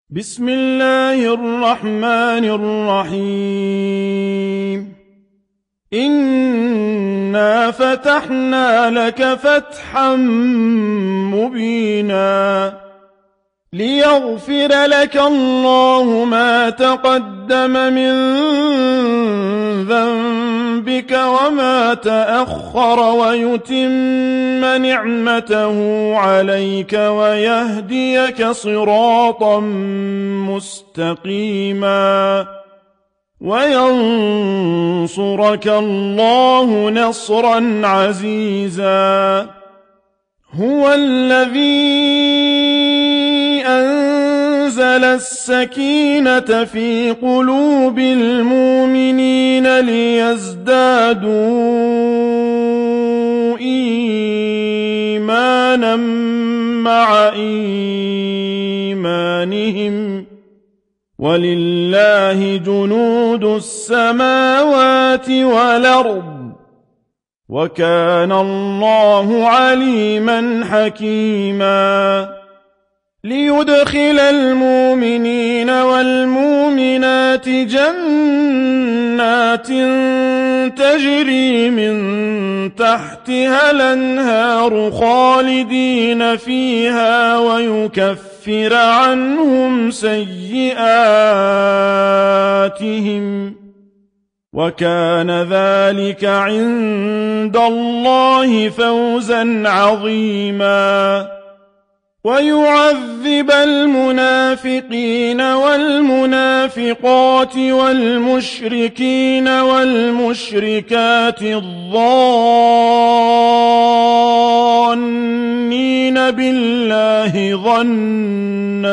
بسم الله الرحمن الرحيم إنا فتحنا لك فتحا مبينا ليغفر لك الله ما تقدم من ذنبك وما تأخر ويتم نعمته عليك ويهديك صراطا مستقيما وينصرك الله نصرا عزيزا هو الذي أنزل السكينة في قلوب المؤمنين ليزدادوا إيمانا مع إيمانهم ولله جنود السماوات والأرض وكان الله عليما حكيما ليدخل المؤمنين والمؤمنات جنات تجري من تحتها الأنهار خالدين فيها ويكفر عنهم سيئاتهم وكان ذلك عند الله فوزا عظيما ويعذب المنافقين والمنافقات والمشركين والمشركات الظانين بالله ظن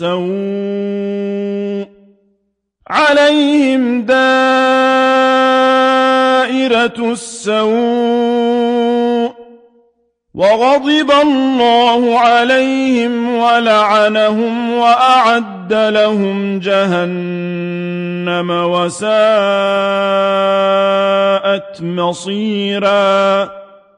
السوء عليهم دائرة السوء وغضب الله عليهم ولعنهم وأعد لهم جهنم وساءت مصيرا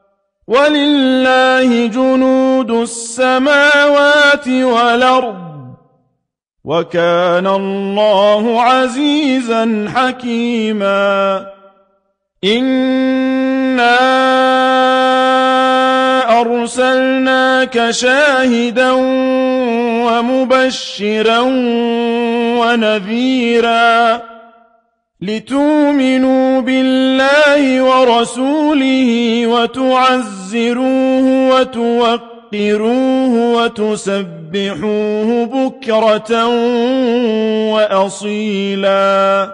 ولله جنود السماوات والأرض وكان الله عزيزا حكيما إنا أرسلناك شاهدا ومبشرا ونذيرا لتؤمنوا بالله ورسوله وتعزروه وتوقروه وتسبحوه بكرة وأصيلا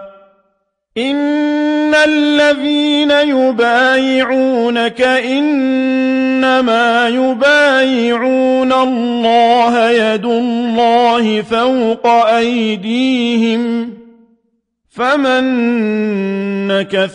إن الذين يبايعونك إنما يبايعون الله يد الله فوق أيديهم فمن نكث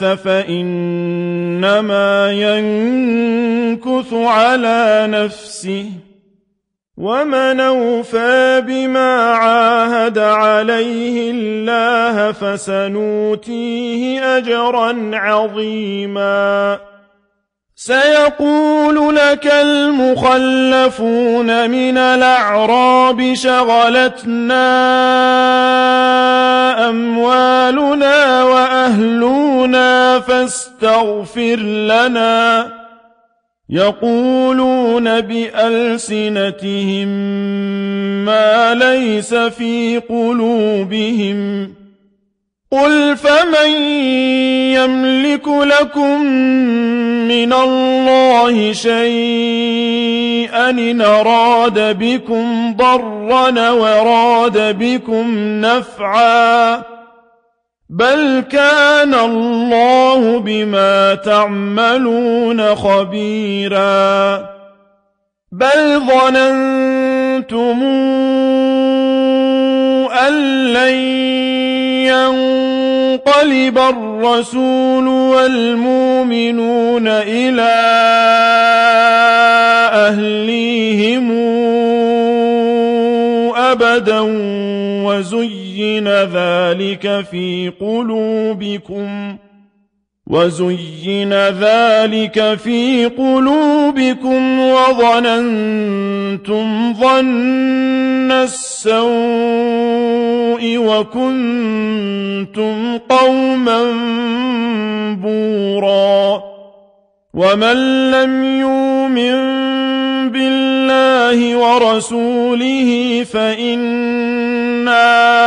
فإنما ينكث على نفسه ومن أوفى بما عاهد عليه الله فسنؤتيه أجرا عظيما سيقول لك المخلفون من الأعراب شغلتنا أموالنا وأهلنا فاستغفر لنا يقولون بألسنتهم ما ليس في قلوبهم قل فمن يملك لكم من الله شيئا إن أراد بكم ضرا وراد بكم نفعا بل كان الله بما تعملون خبيرا بل ظننتم أن لن ينقلب الرسول والمؤمنون إلى أهليهم أبدا وزين ذلك في قلوبكم وظننتم ظن السوء وكنتم قوما بورا ومن لم يؤمن بالله ورسوله فإنا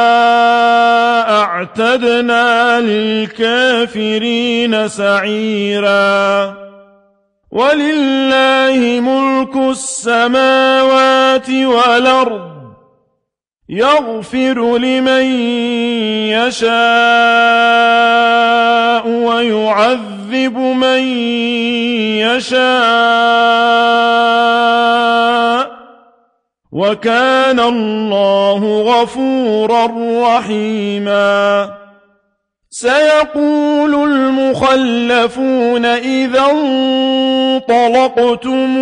أعتدنا للكافرين سعيرا ولله ملك السماوات والأرض يغفر لمن يشاء ويعذب من يشاء وكان الله غفورا رحيما سيقول المخلفون إذا انطلقتم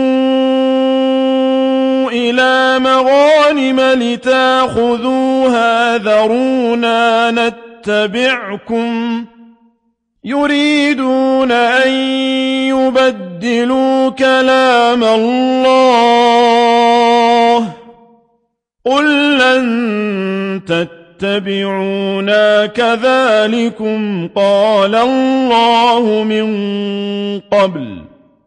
إلى مغانم لتاخذوها ذرونا نتبعكم يريدون أن يبدلوا كلام الله قل لن تتبعونا كذلكم قال الله من قبل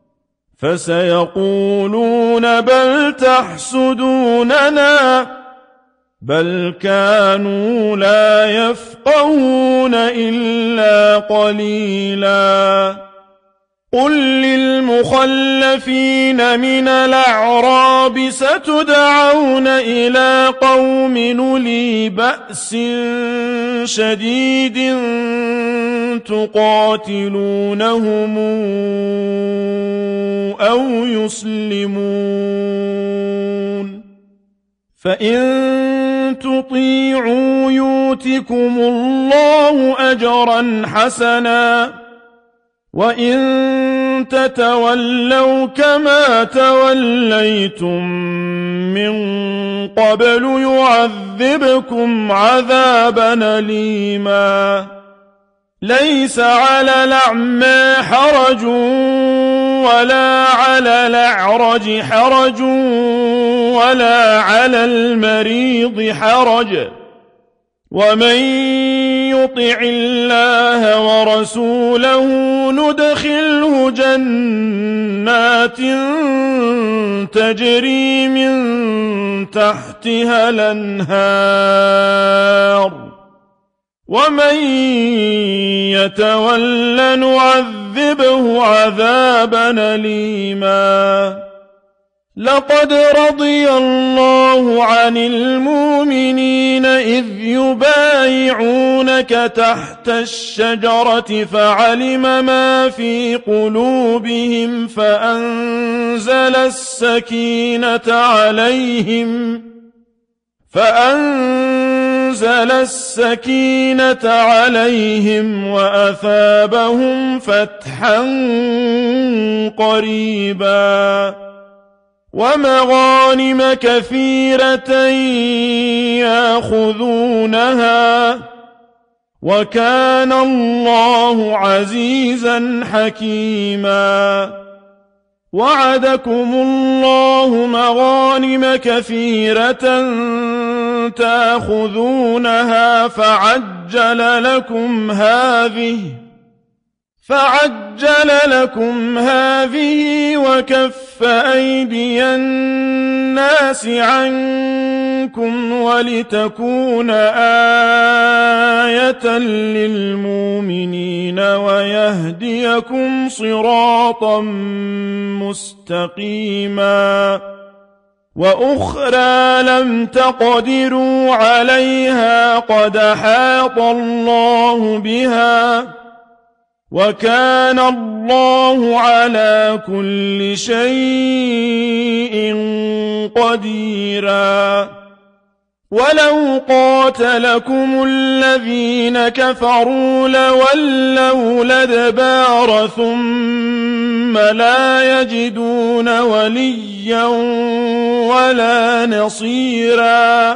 فسيقولون بل تحسدوننا بل كانوا لا يفقهون إلا قليلا قل للمخلفين من الأعراب ستدعون إلى قوم أولي بأس شديد تقاتلونهم أو يسلمون فإن تطيعوا يؤتكم الله أجرا حسنا وإن تتولوا كما توليتم من قبل يعذبكم عذابا أليما ليس على الأعمى حرج ولا على الأعرج حرج ولا على المريض حرج ومن يطع الله ورسوله ندخله جنات تجري من تحتها الأنهار ومن يتول نعذبه عذابا أليما لقد رضي الله عن المؤمنين إذ يبايعونك تحت الشجرة فعلم ما في قلوبهم فأنزل السكينة عليهم وأثابهم فتحا قريبا ومغانم كثيرة يأخذونها وكان الله عزيزا حكيما وعدكم الله مغانم كثيرة تأخذونها فعجل لكم هذه وكف أيدي الناس عنكم ولتكون آية للمؤمنين ويهديكم صراطا مستقيما وأخرى لم تقدروا عليها قد أحاط الله بها وكان الله على كل شيء قديرا ولو قاتلكم الذين كفروا لولوا الأدبار ثم لا يجدون وليا ولا نصيرا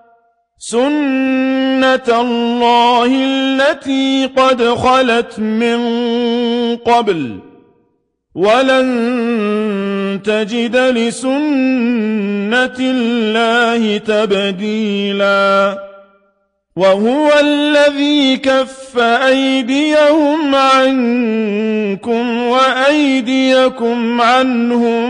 سنة الله التي قد خلت من قبل ولن تجد لسنة الله تبديلا وهو الذي كف أيديهم عنكم وأيديكم عنهم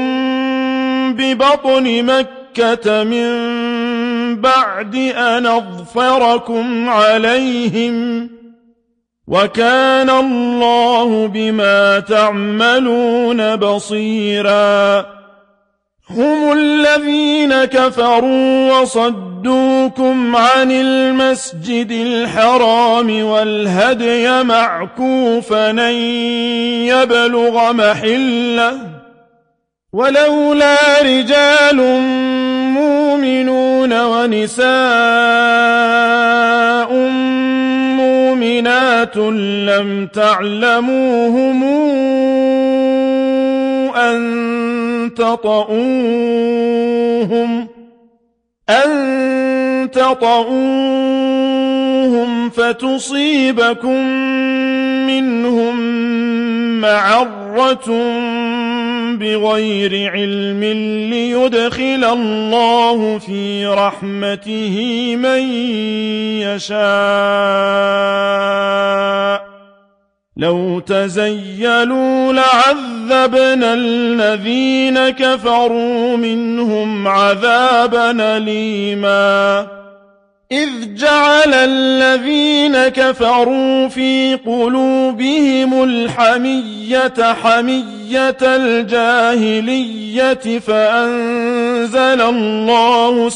ببطن مكة من بعد أن أظفركم عليهم وكان الله بما تعملون بصيرا هم الذين كفروا وصدوكم عن المسجد الحرام والهدي معكوفا أن يبلغ محله ولولا رجال مؤمنون ونساء مؤمنات لم تعلموهم أن تطؤوهم فتصيبكم منهم معرة بغير علم ليدخل الله في رحمته من يشاء لو تزيلوا لعذبنا الذين كفروا منهم عذابا أليما إذ جعل الذين كفروا في قلوبهم الحمية حمية الجاهلية فأنزل الله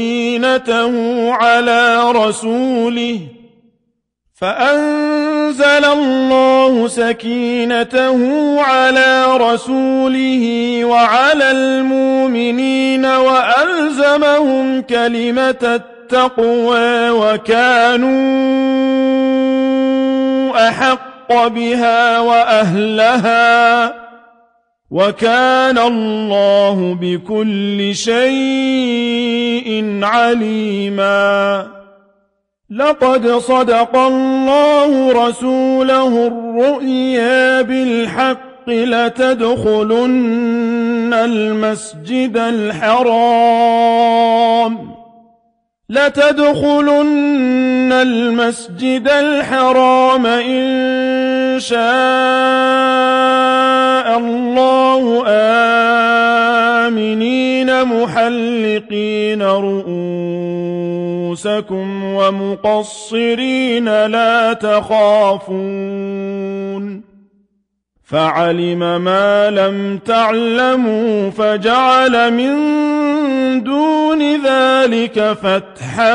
سكينته على رسوله وعلى المؤمنين وألزمهم كلمة التقوى وكانوا أحق بها وأهلها وكان الله بكل شيء عليما لقد صدق الله رسوله الرؤيا بالحق لتدخلن المسجد الحرام إن شاء الله آمنين محلقين رؤوسكم ومقصرين لا تخافون فعلم ما لم تعلموا فجعل من دون ذلك فتحا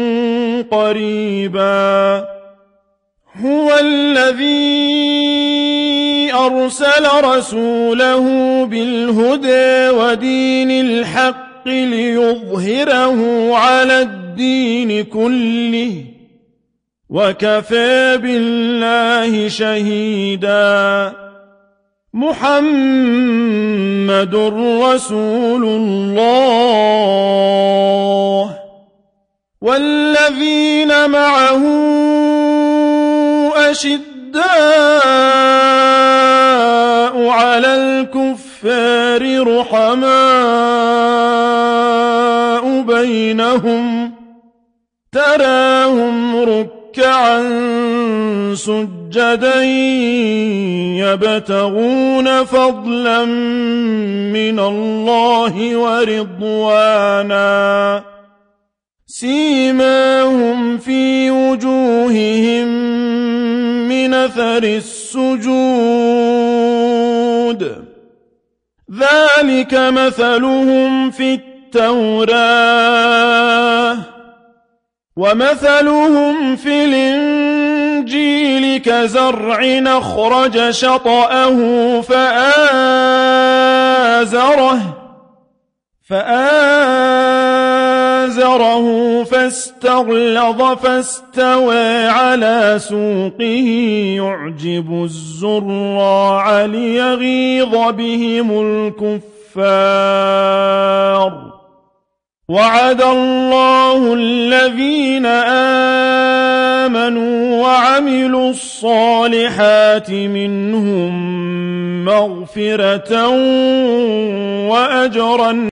قريبا هو الذي أرسل رسوله بالهدى ودين الحق ليظهره على الدين كله وكفى بالله شهيدا محمد رسول الله والذين معه أشداء على الكفار رحماء بينهم تراهم ركعا سجدا يبتغون فضلا من الله ورضوانا سيماهم في وجوههم من أثر السجود ذلك مثلهم في التوراة ومثلهم في الإنجيل كزرع أخرج شطأه فآزره فاستغلظ فاستوى على سوقه يعجب الزراع ليغيظ بهم الكفار وعد الله الذين آمنوا وعملوا الصالحات منهم مغفرة وأجرا